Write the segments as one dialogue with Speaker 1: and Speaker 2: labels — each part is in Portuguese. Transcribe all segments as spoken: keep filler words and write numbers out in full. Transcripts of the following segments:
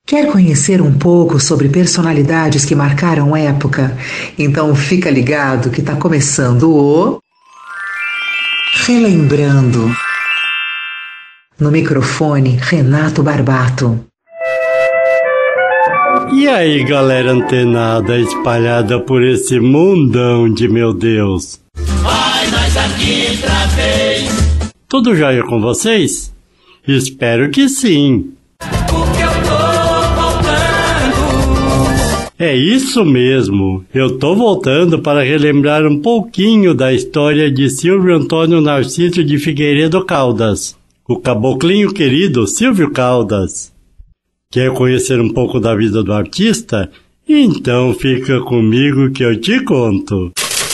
Speaker 1: Quer conhecer um pouco sobre personalidades que marcaram época? Então fica ligado que está começando o Relembrando. No microfone, Renato Barbato.
Speaker 2: E aí, galera antenada espalhada por esse mundão de meu Deus.
Speaker 3: Vai nós aqui outra vez.
Speaker 2: Tudo jóia com vocês? Espero que sim.
Speaker 3: Porque eu tô voltando.
Speaker 2: É isso mesmo, eu tô voltando para relembrar um pouquinho da história de Silvio Antônio Narciso de Figueiredo Caldas, o caboclinho querido Silvio Caldas. Quer conhecer um pouco da vida do artista? Então fica comigo que eu te conto.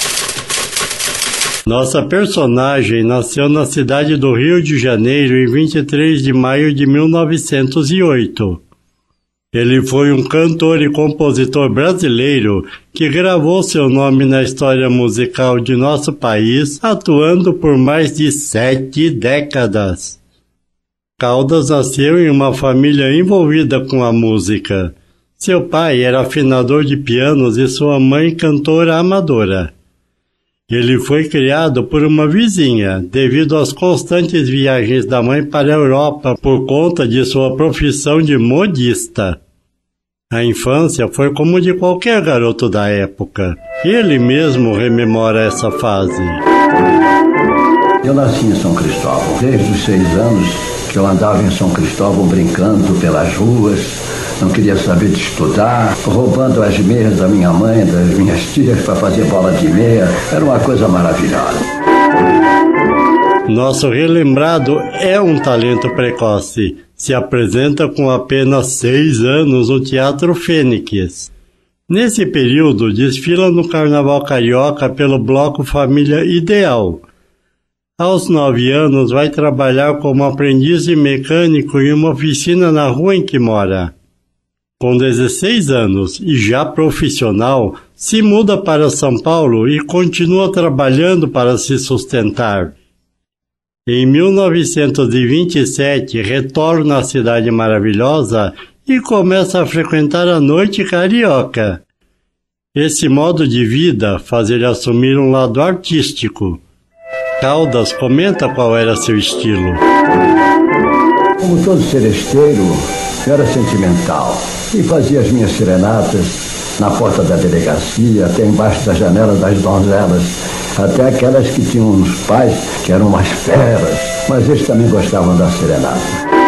Speaker 2: Nossa personagem nasceu na cidade do Rio de Janeiro em vinte e três de maio de mil novecentos e oito. Ele foi um cantor e compositor brasileiro que gravou seu nome na história musical de nosso país, atuando por mais de sete décadas. Caldas nasceu em uma família envolvida com a música. Seu pai era afinador de pianos e sua mãe cantora amadora. Ele foi criado por uma vizinha, devido às constantes viagens da mãe para a Europa por conta de sua profissão de modista. A infância foi como de qualquer garoto da época. Ele mesmo rememora essa fase.
Speaker 4: Eu nasci em São Cristóvão. Desde os seis anos que eu andava em São Cristóvão brincando pelas ruas, não queria saber de estudar, roubando as meias da minha mãe, das minhas tias para fazer bola de meia. Era uma coisa maravilhosa.
Speaker 2: Nosso relembrado é um talento precoce. Se apresenta com apenas seis anos no Teatro Fênix. Nesse período, desfila no Carnaval Carioca pelo bloco Família Ideal. Aos nove anos, vai trabalhar como aprendiz de mecânico em uma oficina na rua em que mora. Com dezesseis anos e já profissional, se muda para São Paulo e continua trabalhando para se sustentar. Em mil novecentos e vinte e sete, retorna à Cidade Maravilhosa e começa a frequentar a noite carioca. Esse modo de vida faz ele assumir um lado artístico. Caldas comenta qual era seu estilo.
Speaker 4: Como todo seresteiro, eu era sentimental e fazia as minhas serenatas na porta da delegacia, até embaixo da janela das donzelas, até aquelas que tinham uns pais que eram umas feras, mas eles também gostavam da serenata.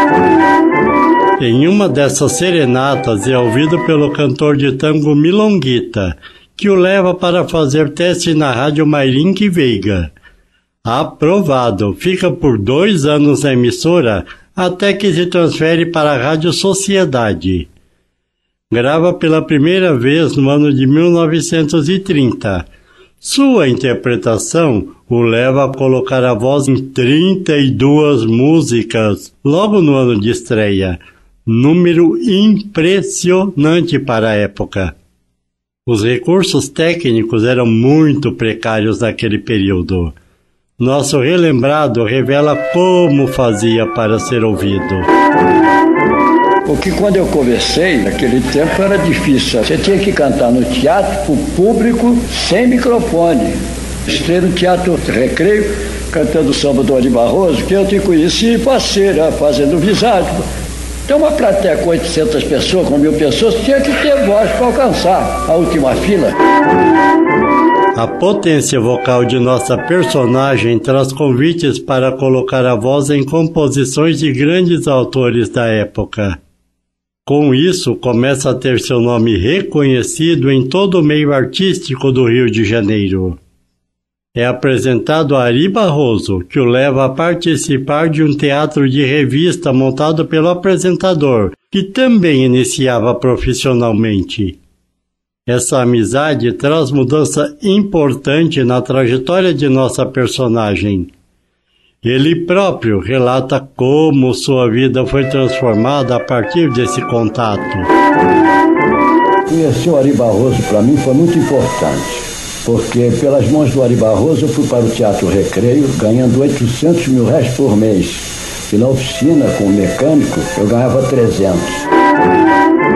Speaker 2: Em uma dessas serenatas é ouvido pelo cantor de tango Milonguita, que o leva para fazer teste na Rádio Mairink Veiga. Aprovado, fica por dois anos na emissora até que se transfere para a Rádio Sociedade. Grava pela primeira vez no ano de mil novecentos e trinta. Sua interpretação o leva a colocar a voz em trinta e duas músicas logo no ano de estreia, número impressionante para a época. Os recursos técnicos eram muito precários naquele período. Nosso relembrado revela como fazia para ser ouvido.
Speaker 5: Porque quando eu comecei, naquele tempo era difícil. Você tinha que cantar no teatro, para o público, sem microfone. Estrei no Teatro Recreio, cantando o samba do Ari Barroso, que eu te conheci, parceira, fazendo visagem. Então uma plateia com oitocentas pessoas, com mil pessoas, tinha que ter voz para alcançar a última fila.
Speaker 2: A potência vocal de nossa personagem traz convites para colocar a voz em composições de grandes autores da época. Com isso, começa a ter seu nome reconhecido em todo o meio artístico do Rio de Janeiro. É apresentado a Ari Barroso, que o leva a participar de um teatro de revista montado pelo apresentador, que também iniciava profissionalmente. Essa amizade traz mudança importante na trajetória de nossa personagem. Ele próprio relata como sua vida foi transformada a partir desse contato.
Speaker 4: Conhecer o Ari Barroso para mim foi muito importante, porque pelas mãos do Ari Barroso eu fui para o Teatro Recreio ganhando oitocentos mil reais por mês. E na oficina com o mecânico eu ganhava trezentos.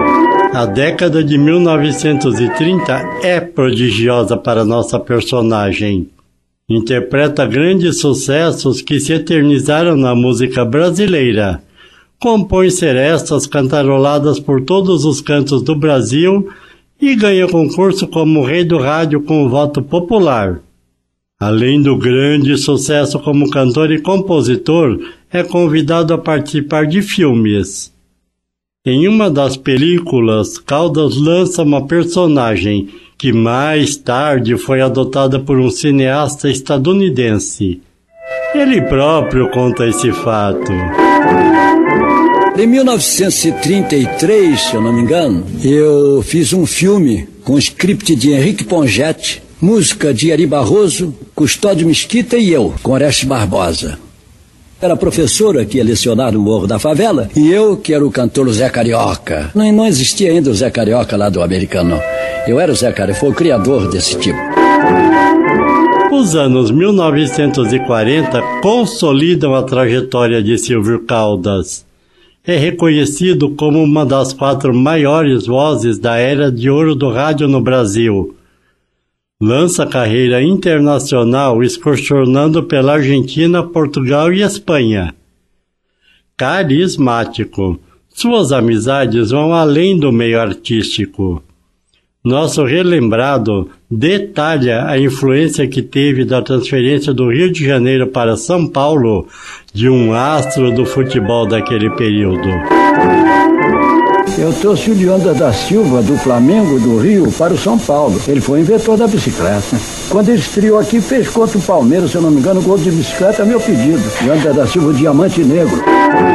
Speaker 2: A década de mil novecentos e trinta é prodigiosa para nossa personagem. Interpreta grandes sucessos que se eternizaram na música brasileira. Compõe serestas cantaroladas por todos os cantos do Brasil e ganha concurso como rei do rádio com voto popular. Além do grande sucesso como cantor e compositor, é convidado a participar de filmes. Em uma das películas, Caldas lança uma personagem que mais tarde foi adotada por um cineasta estadunidense. Ele próprio conta esse fato.
Speaker 5: Em mil novecentos e trinta e três, se eu não me engano, eu fiz um filme com script de Henrique Pongetti, música de Ari Barroso, Custódio Mesquita e eu, com Orestes Barbosa. Era a professora que ia lecionar no Morro da Favela e eu que era o cantor Zé Carioca. Não, não existia ainda o Zé Carioca lá do americano. Eu era o Zé Carioca, foi o criador desse tipo.
Speaker 2: Os anos mil novecentos e quarenta consolidam a trajetória de Silvio Caldas. É reconhecido como uma das quatro maiores vozes da era de ouro do rádio no Brasil. Lança carreira internacional excursionando pela Argentina, Portugal e Espanha. Carismático, suas amizades vão além do meio artístico. Nosso relembrado detalha a influência que teve da transferência do Rio de Janeiro para São Paulo de um astro do futebol daquele período.
Speaker 4: Eu trouxe o Leandro da Silva, do Flamengo, do Rio, para o São Paulo. Ele foi o inventor da bicicleta. Quando ele estreou aqui, fez contra o Palmeiras, se eu não me engano, gol de bicicleta, meu pedido. Leandro da Silva, Diamante Negro.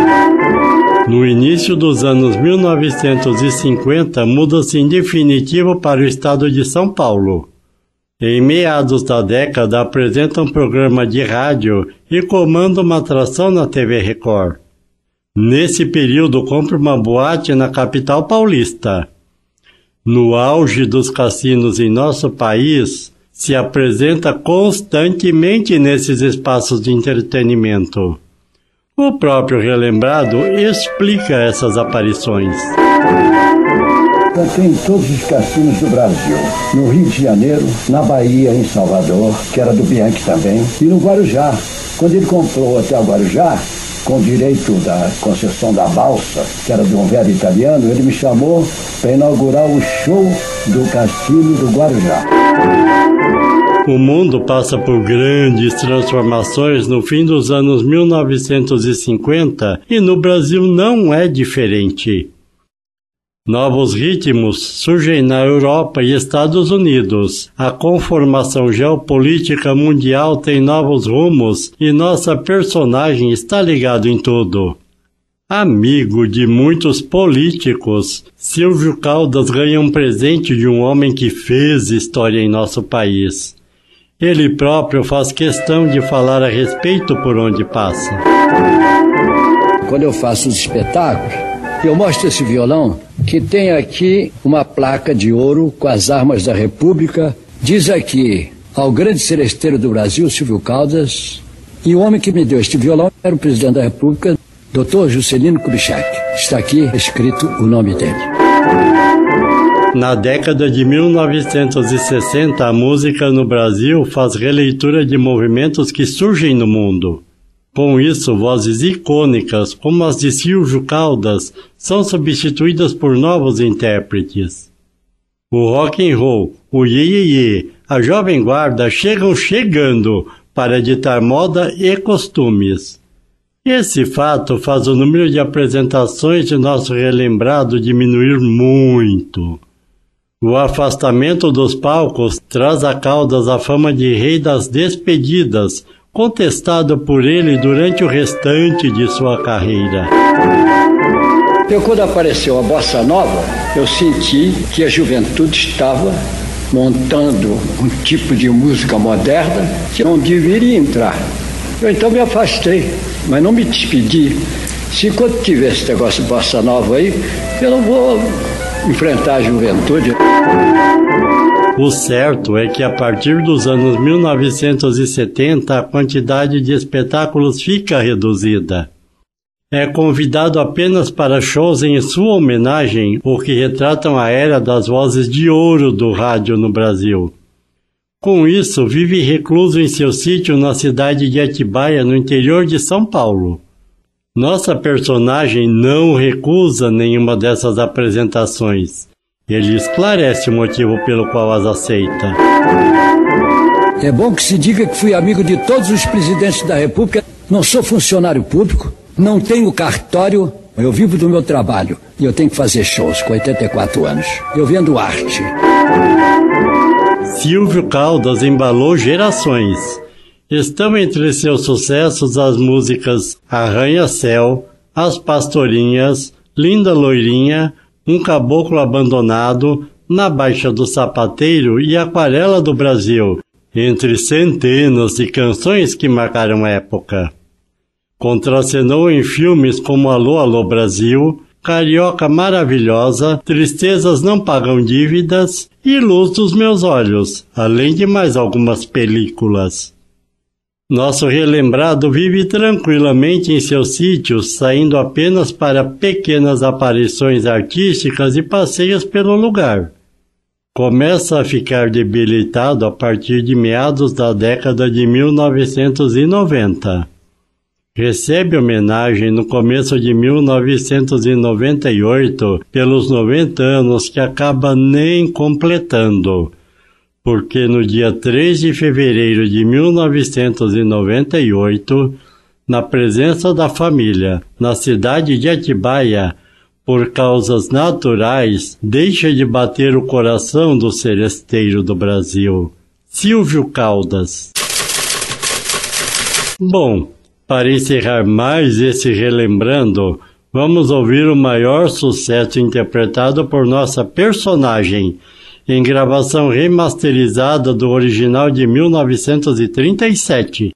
Speaker 2: No início dos anos mil novecentos e cinquenta, muda-se em definitivo para o estado de São Paulo. Em meados da década, apresenta um programa de rádio e comanda uma atração na T V Record. Nesse período, compra uma boate na capital paulista. No auge dos cassinos em nosso país, se apresenta constantemente nesses espaços de entretenimento. O próprio relembrado explica essas aparições.
Speaker 4: Cantei em todos os cassinos do Brasil. No Rio de Janeiro, na Bahia, em Salvador, que era do Bianchi também, e no Guarujá. Quando ele comprou o Hotel Guarujá, com direito da concessão da balsa, que era de um velho italiano, ele me chamou para inaugurar o show do cassino do Guarujá.
Speaker 2: O mundo passa por grandes transformações no fim dos anos mil novecentos e cinquenta e no Brasil não é diferente. Novos ritmos surgem na Europa e Estados Unidos. A conformação geopolítica mundial tem novos rumos e nossa personagem está ligado em tudo. Amigo de muitos políticos, Silvio Caldas ganha um presente de um homem que fez história em nosso país. Ele próprio faz questão de falar a respeito por onde passa.
Speaker 5: Quando eu faço os espetáculos, eu mostro esse violão que tem aqui uma placa de ouro com as armas da República. Diz aqui, ao grande seresteiro do Brasil, Silvio Caldas, e o homem que me deu este violão era o presidente da República, doutor Juscelino Kubitschek. Está aqui escrito o nome dele.
Speaker 2: Na década de mil novecentos e sessenta, a música no Brasil faz releitura de movimentos que surgem no mundo. Com isso, vozes icônicas, como as de Silvio Caldas, são substituídas por novos intérpretes. O rock and roll, o iê iê iê, a jovem guarda chegam chegando para ditar moda e costumes. Esse fato faz o número de apresentações de nosso relembrado diminuir muito. O afastamento dos palcos traz a Caldas a fama de rei das despedidas, contestado por ele durante o restante de sua carreira.
Speaker 5: Eu, quando apareceu a Bossa Nova, eu senti que a juventude estava montando um tipo de música moderna que não deveria entrar. Eu então me afastei, mas não me despedi. Se quando tiver esse negócio de Bossa Nova aí, eu não vou enfrentar a juventude.
Speaker 2: O certo é que a partir dos anos mil novecentos e setenta a quantidade de espetáculos fica reduzida. é convidado apenas para shows em sua homenagem, o que retratam a era das vozes de ouro do rádio no Brasil. Com isso, vive recluso em seu sítio na cidade de Atibaia, no interior de São Paulo. Nossa personagem não recusa nenhuma dessas apresentações. Ele esclarece o motivo pelo qual as aceita.
Speaker 5: É bom que se diga que fui amigo de todos os presidentes da República. Não sou funcionário público, não tenho cartório, eu vivo do meu trabalho. E eu tenho que fazer shows com oitenta e quatro anos. Eu vendo arte.
Speaker 2: Silvio Caldas embalou gerações. Estão entre seus sucessos as músicas Arranha-Céu, As Pastorinhas, Linda Loirinha, Um Caboclo Abandonado, Na Baixa do Sapateiro e Aquarela do Brasil, entre centenas de canções que marcaram época. Contracenou em filmes como Alô, Alô Brasil, Carioca Maravilhosa, Tristezas Não Pagam Dívidas e Luz dos Meus Olhos, além de mais algumas películas. Nosso relembrado vive tranquilamente em seu sítio, saindo apenas para pequenas aparições artísticas e passeios pelo lugar. Começa a ficar debilitado a partir de meados da década de mil novecentos e noventa. Recebe homenagem no começo de mil novecentos e noventa e oito pelos noventa anos que acaba nem completando, porque no dia três de fevereiro de mil novecentos e noventa e oito, na presença da família, na cidade de Atibaia, por causas naturais, deixa de bater o coração do seresteiro do Brasil, Silvio Caldas. Bom, para encerrar mais esse Relembrando, vamos ouvir o maior sucesso interpretado por nossa personagem, em gravação remasterizada do original de mil novecentos e trinta e sete.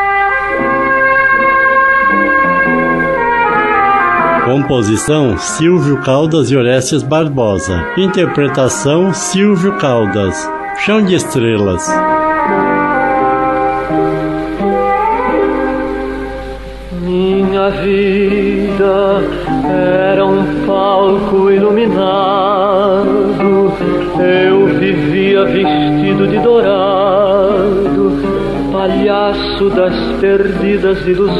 Speaker 2: Composição Silvio Caldas e Orestes Barbosa. Interpretação Silvio Caldas. Chão de Estrelas.
Speaker 6: Minha vida era um palco iluminado. Eu vivia vestido de dourado, palhaço das perdidas ilusões,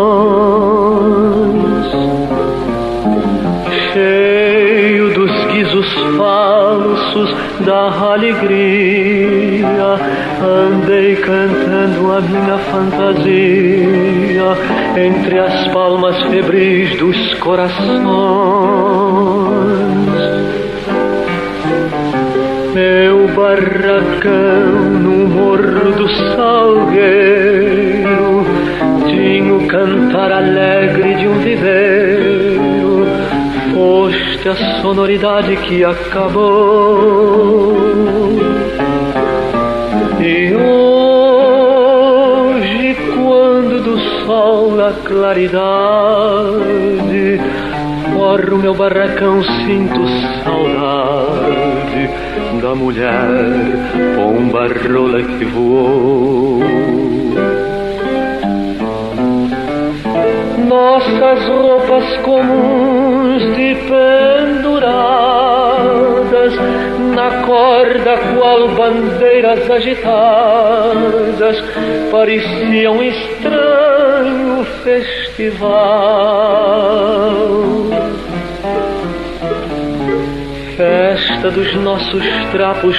Speaker 6: cheio dos guizos falsos da alegria. Andei cantando a minha fantasia entre as palmas febris dos corações. Meu barracão no morro do Salgueiro tinha o cantar alegre de um viveiro. Foste a sonoridade que acabou. E hoje, quando do sol a claridade corre o meu barracão, sinto saudade da mulher pomba rola que voou. Nossas roupas comuns de penduradas na corda, qual bandeiras agitadas, pareciam um estranho festival. Festa dos nossos trapos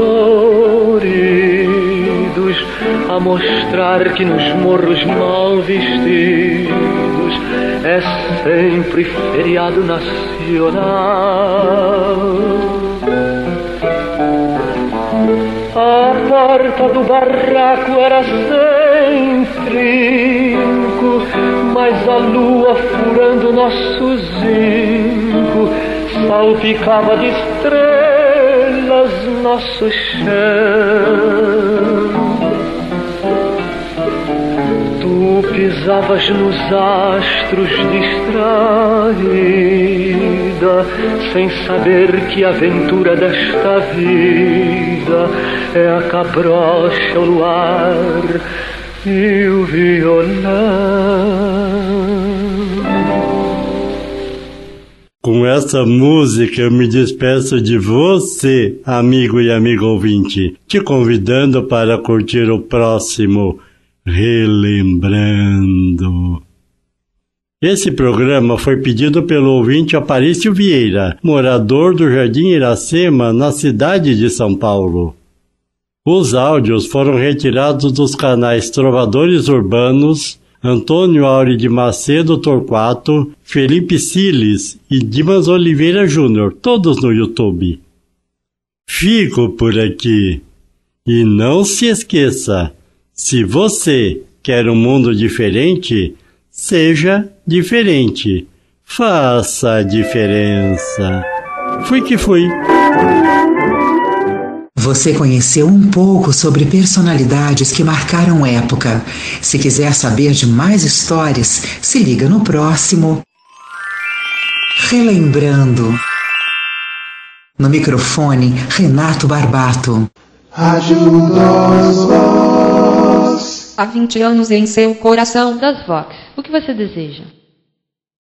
Speaker 6: coloridos, a mostrar que nos morros mal vestidos é sempre feriado nacional. A porta do barraco era sem trinco, mas a lua furando nosso zinco salpicava de estrelas nosso chão. Tu pisavas nos astros distraída, sem saber que a aventura desta vida é a cabrocha, o luar e o violão.
Speaker 2: Com essa música eu me despeço de você, amigo e amigo ouvinte, te convidando para curtir o próximo Relembrando. Esse programa foi pedido pelo ouvinte Aparício Vieira, morador do Jardim Iracema, na cidade de São Paulo. Os áudios foram retirados dos canais Trovadores Urbanos, Antônio Auri de Macedo Torquato, Felipe Siles e Dimas Oliveira Júnior, todos no YouTube. Fico por aqui. E não se esqueça, se você quer um mundo diferente, seja diferente. Faça a diferença. Fui que fui.
Speaker 1: Você conheceu um pouco sobre personalidades que marcaram época. Se quiser saber de mais histórias, se liga no próximo Relembrando. No microfone, Renato Barbato.
Speaker 7: Rádio das Voz.
Speaker 8: Há vinte anos em seu coração. Das Vox. O que você deseja?